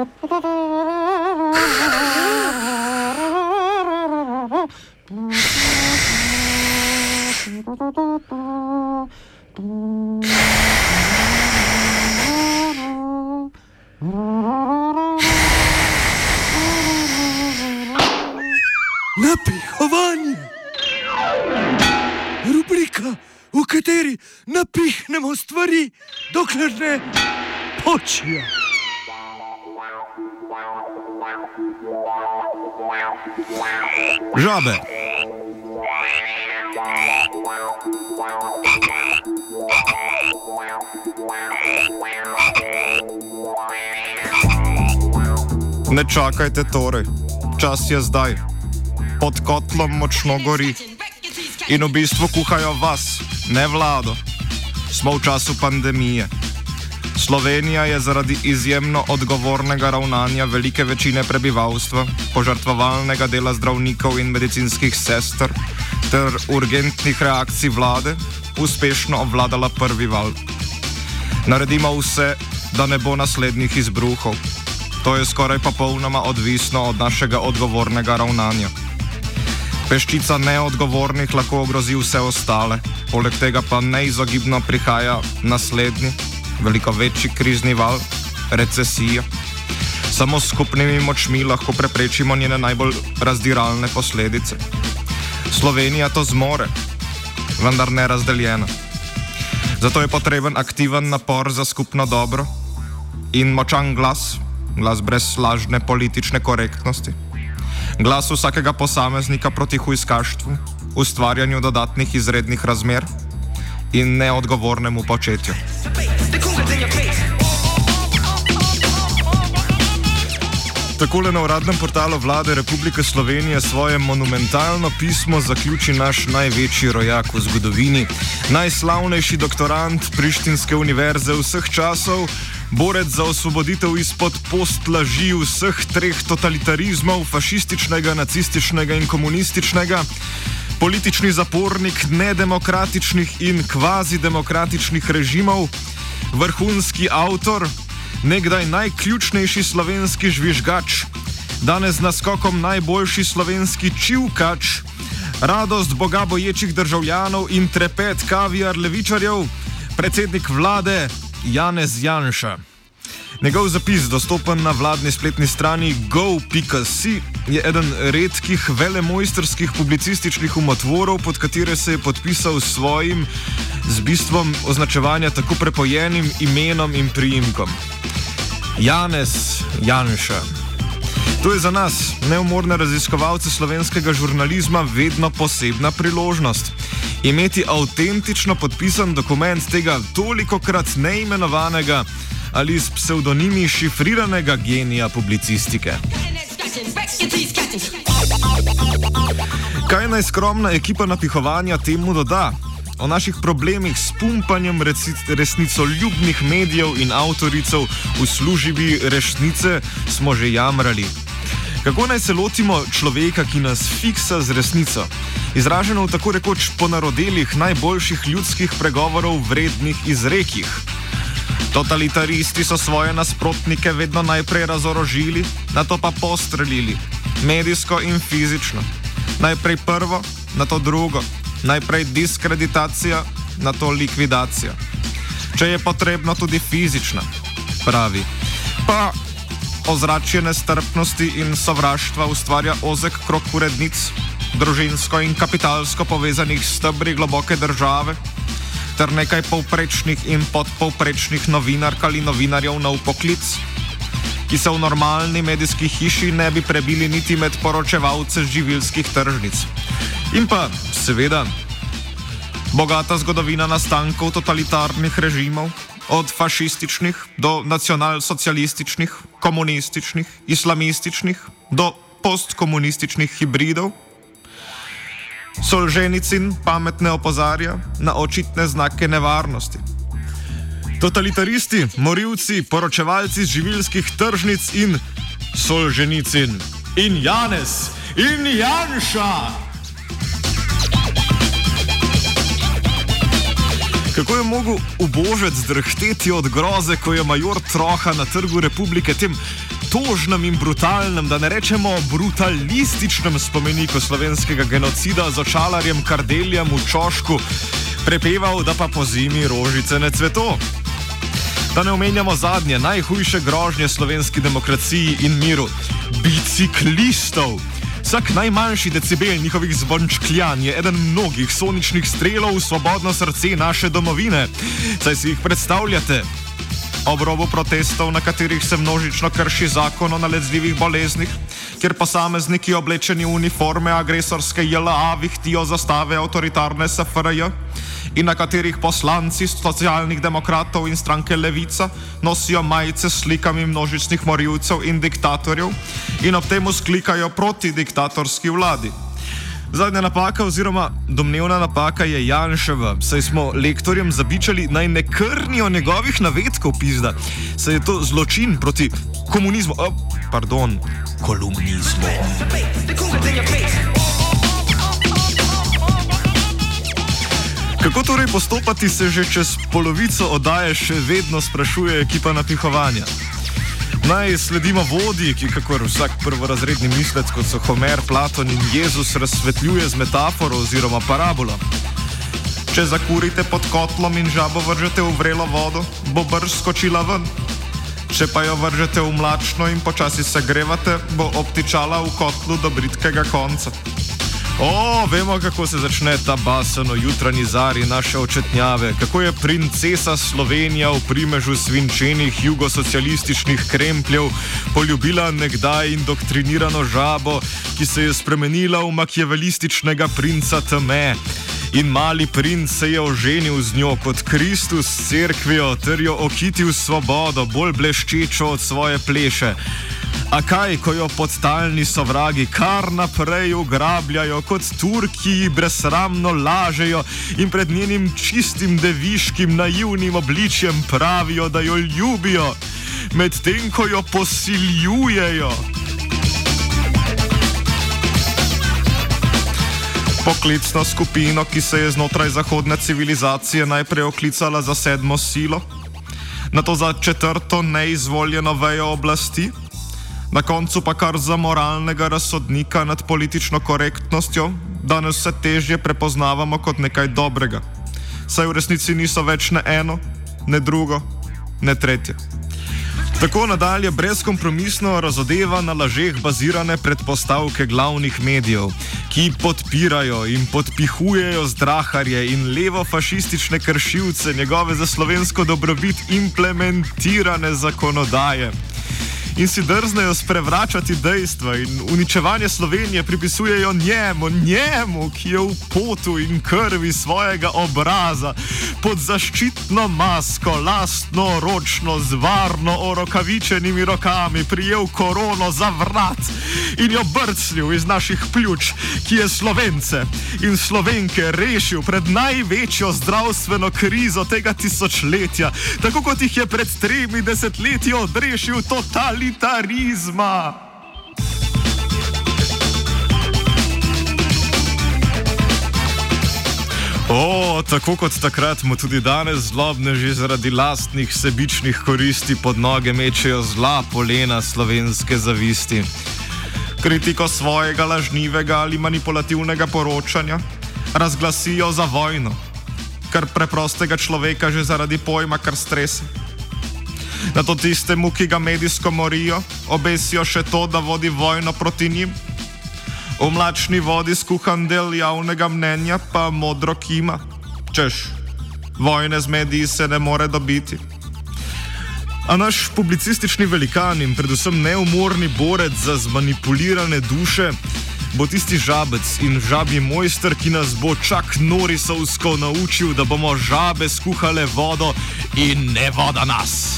Napihovanje. Rubrika, v kateri napihnemo stvari, dokler ne počijo. Žabe. Ne čakajte torej, čas je zdaj. Pod kotlom močno gori in v bistvu kuhajo vas, ne vlado. Smo v času pandemije. Slovenija je zaradi izjemno odgovornega ravnanja velike večine prebivalstva, požrtvovalnega dela zdravnikov in medicinskih sester ter urgentnih reakcij vlade uspešno obvladala prvi val. Naredimo vse, da ne bo naslednjih izbruhov. To je skoraj popolnoma odvisno od našega odgovornega ravnanja. Peščica neodgovornih lahko ogrozi vse ostale, poleg tega pa neizogibno prihaja naslednji, veliko večji krizni val, recesija. Samo s skupnimi močmi lahko preprečimo njene najbolj razdiralne posledice. Slovenija to zmore, vendar ne razdeljena. Zato je potreben aktiven napor za skupno dobro in močan glas brez lažne politične korektnosti. Glas vsakega posameznika proti hujskaštvu, ustvarjanju dodatnih izrednih razmer in neodgovornemu početju. Takole na uradnem portalu Vlade Republike Slovenije svoje monumentalno pismo zaključi naš največji rojak v zgodovini, najslavnejši doktorant Prištinske univerze vseh časov, borec za osvoboditev izpod postlaži vseh treh totalitarizmov, fašističnega, nacističnega in komunističnega, politični zapornik nedemokratičnih in kvazidemokratičnih režimov, vrhunski avtor, nekdaj najključnejši slovenski žvižgač, danes z naskokom najboljši slovenski čivkač, radost boga boječih državljanov in trepet kaviar levičarjev, predsednik vlade Janez Janša. Njegov zapis, dostopen na vladni spletni strani go.si, je eden redkih velemojstrskih publicističnih umotvorov, pod katere se je podpisal s svojim, z bistvom označevanja tako prepojenim imenom in priimkom. Janez Janša. To je za nas, neumorne raziskovalce slovenskega žurnalizma, vedno posebna priložnost. Imeti avtentično podpisan dokument tega tolikokrat neimenovanega ali s psevdonimi šifriranega genija publicistike. Kaj naj skromna ekipa napihovanja temu doda? O naših problemih s pumpanjem resnicoljubnih medijev in avtoricev v službi resnice smo že jamrali. Kako naj se lotimo človeka, ki nas fiksa z resnico, izraženo v tako rekoč ponarodelih najboljših ljudskih pregovorov vrednih izrekih? Totalitaristi so svoje nasprotnike vedno najprej razorožili, nato pa postrelili, medijsko in fizično. Najprej prvo, nato drugo. Najprej diskreditacija, nato likvidacija. Če je potrebno tudi fizična, pravi. Pa ozračje nestrpnosti in sovraštva ustvarja ozek krog urednic, družinsko in kapitalsko povezanih stebri globoke države, ter nekaj povprečnih in podpovprečnih novinark ali novinarjev na upoklic, ki se v normalni medijski hiši ne bi prebili niti med poročevalce živilskih tržnic. In pa, seveda, bogata zgodovina nastankov totalitarnih režimov, od fašističnih do nacionalsocialističnih, komunističnih, islamističnih do postkomunističnih hibridov. Solženicin pametne opozarja na očitne znake nevarnosti. Totalitaristi, morilci, poročevalci z živilskih tržnic in Solženicin in Janez in Janša. Kako je mogel ubožec drhteti od groze, ko je major Troha na Trgu Republike tem obtožnem in brutalnem, da ne rečemo brutalističnem spomeniku slovenskega genocida z očalarjem Kardeljem v Čošku prepeval, da pa po zimi rožice ne cveto. Da ne omenjamo zadnje, najhujše grožnje slovenski demokraciji in miru – biciklistov. Vsak najmanjši decibel njihovih zvončkljanj je eden mnogih soničnih strelov v svobodno srce naše domovine. Saj si jih predstavljate? Ob robu protestov, na katerih se množično krši zakon o nalezljivih boleznih, kjer posamezniki oblečeni v uniforme agresorske JLA vihtijo zastave avtoritarne SFRJ in na katerih poslanci socialnih demokratov in stranke Levica nosijo majice s slikami množičnih morilcev in diktatorjev in ob tem vzklikajo proti diktatorski vladi. Zadnja napaka oziroma domnevna napaka je Janševa, saj smo lektorjem zabičali naj ne krnijo njegovih navedkov, pizda, saj je to zločin proti komunizmu, kolumnizmu. Kako torej postopati, se že čez polovico oddaje še vedno sprašuje ekipa napihovanja. Naj sledimo vodji, ki kakor vsak prvorazredni mislec, kot so Homer, Platon in Jezus, razsvetljuje z metaforo oziroma parabolo. Če zakurite pod kotlom in žabo vržete v vrelo vodo, bo brž skočila ven. Če pa jo vržete v mlačno in počasi segrevate, bo obtičala v kotlu do bridkega konca. Vemo, kako se začne ta basen o jutranji zari naše očetnjave, kako je princesa Slovenija v primežu svinčenih jugosocialističnih krempljev poljubila nekdaj indoktrinirano žabo, ki se je spremenila v makjavelističnega princa teme. In mali princ se je oženil z njo kot Kristus s cerkvijo ter jo okitil svobodo, bolj bleščečo od svoje pleše. A kaj, ko jo podtalni sovragi kar naprej ugrabljajo, kot Turki brezsramno lažejo in pred njenim čistim deviškim naivnim obličjem pravijo, da jo ljubijo, medtem ko jo posiljujejo. Poklicno skupino, ki se je znotraj zahodne civilizacije najprej oklicala za 7. silo, nato za 4. neizvoljeno vejo oblasti, na koncu pa kar za moralnega razsodnika nad politično korektnostjo, danes vse težje prepoznavamo kot nekaj dobrega, saj v resnici niso več ne eno, ne drugo, ne tretje. Tako nadalje brezkompromisno razodeva na lažeh bazirane predpostavke glavnih medijev, ki podpirajo in podpihujejo zdraharje in levo-fašistične kršilce njegove za slovensko dobrobit implementirane zakonodaje. In si drznejo sprevračati dejstva in uničevanje Slovenije pripisujejo njemu, ki je v potu in krvi svojega obraza, pod zaščitno masko, lastno, ročno, z varno orokavičenimi rokami prijel korono za vrat in jo brcnil iz naših pljuč, ki je Slovence in Slovenke rešil pred največjo zdravstveno krizo tega tisočletja, tako kot jih je pred 3 desetletji odrešil totalitarizma. Tako kot takrat mu tudi danes zlobneži zaradi lastnih sebičnih koristi pod noge mečejo zla polena slovenske zavisti. Kritiko svojega lažnivega ali manipulativnega poročanja razglasijo za vojno, kar preprostega človeka že zaradi pojma kar strese. Nato tistemu, ki ga medijsko morijo, obesijo še to, da vodi vojno proti njim. V mlačni vodi skuhan del javnega mnenja pa modro kima, češ, vojne z mediji se ne more dobiti. A naš publicistični velikan in predvsem neumorni borec za zmanipulirane duše bo tisti žabec in žabji mojster, ki nas bo čak norisovsko naučil, da bomo žabe skuhale vodo in ne voda nas.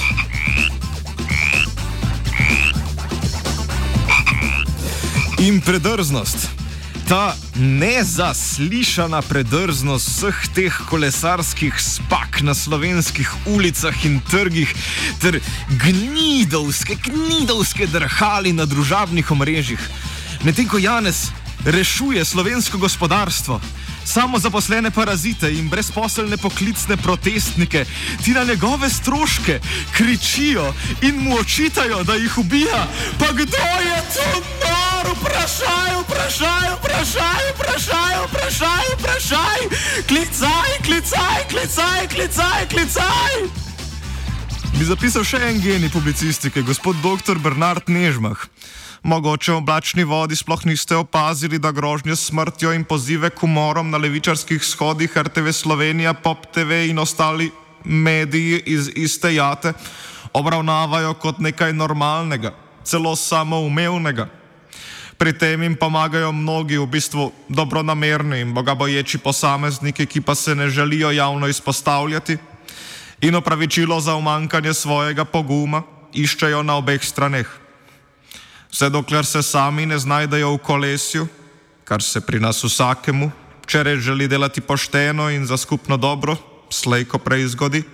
In predrznost. Ta nezaslišana predrznost vseh teh kolesarskih spak na slovenskih ulicah in trgih ter gnidovske drhali na družabnih omrežjih. Medtem ko Janez rešuje slovensko gospodarstvo. Samozaposlene parazite in brezposelne poklicne protestnike ti na njegove stroške kričijo in mu očitajo, da jih ubija. Pa kdo je to nor? Vprašaj! Klicaj! Bi zapisal še en genij publicistike, gospod dr. Bernard Nežmah. Mogoče v oblačni vodi sploh niste opazili, da grožnje s smrtjo in pozive k umorom na levičarskih shodih RTV Slovenija, Pop TV in ostali mediji iz iste jate obravnavajo kot nekaj normalnega, celo samoumevnega. Pri tem jim pomagajo mnogi v bistvu dobronamerni in bogaboječi posamezniki, ki pa se ne želijo javno izpostavljati in opravičilo za umankanje svojega poguma iščejo na obeh straneh. Vse dokler se sami ne znajdejo v kolesju, kar se pri nas vsakemu, če res želi delati pošteno in za skupno dobro, slej ko prej zgodi.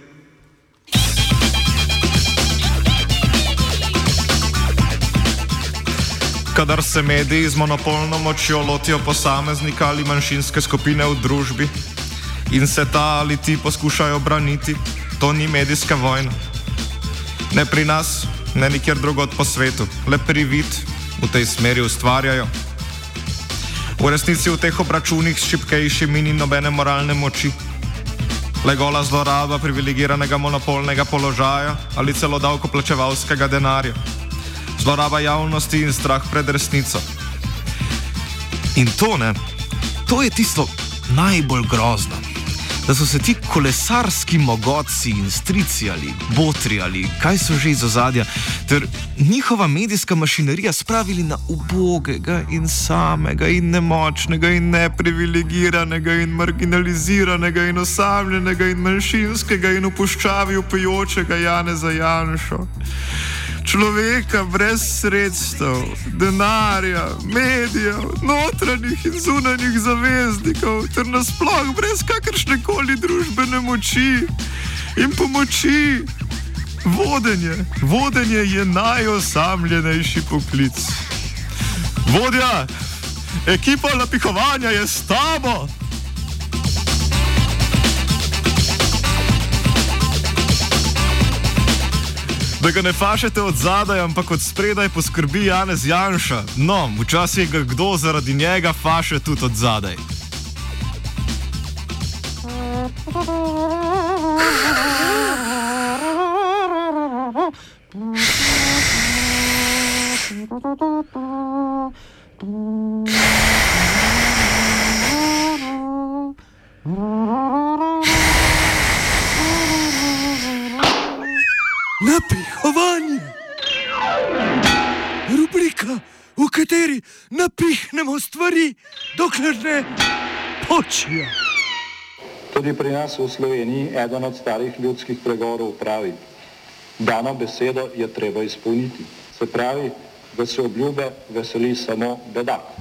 Kadar se mediji z monopolno močjo lotijo posameznika ali manjšinske skupine v družbi in se ta ali ti poskušajo braniti, to ni medijska vojna. Ne pri nas, ne nikjer drugod po svetu, le privid v tej smeri ustvarjajo. V resnici v teh obračunih s šibkejšimi ni nobene moralne moči, le gola zloraba privilegiranega monopolnega položaja ali celo davkoplačevalskega denarja. Zloraba javnosti in strah pred resnico. In to je tisto najbolj grozno. Da so se ti kolesarski mogotci in strici ali botri ali kaj so že iz ozadja, ter njihova medijska mašinerija spravili na ubogega in samega in nemočnega in neprivilegiranega in marginaliziranega in osamljenega in manjšinskega in v puščavi vpijočega Janeza Janšo. Človeka brez sredstev, denarja, medijev, notranjih in zunanjih zaveznikov ter nasploh brez kakršnekoli družbene moči in pomoči. Vodenje je najosamljenejši poklic. Vodja, ekipa napihovanja je s tabo! Da ga ne fašete od zadaj, ampak od spredaj poskrbi Janez Janša. No, včasih ga kdo zaradi njega faše tudi od zadaj. Napihovanje. Rubrika, v kateri napihnemo stvari, dokler ne počijo. Tudi pri nas v Sloveniji eden od starih ljudskih pregovorov pravi: dano besedo je treba izpolniti. Se pravi, da se obljube veseli samo bedak.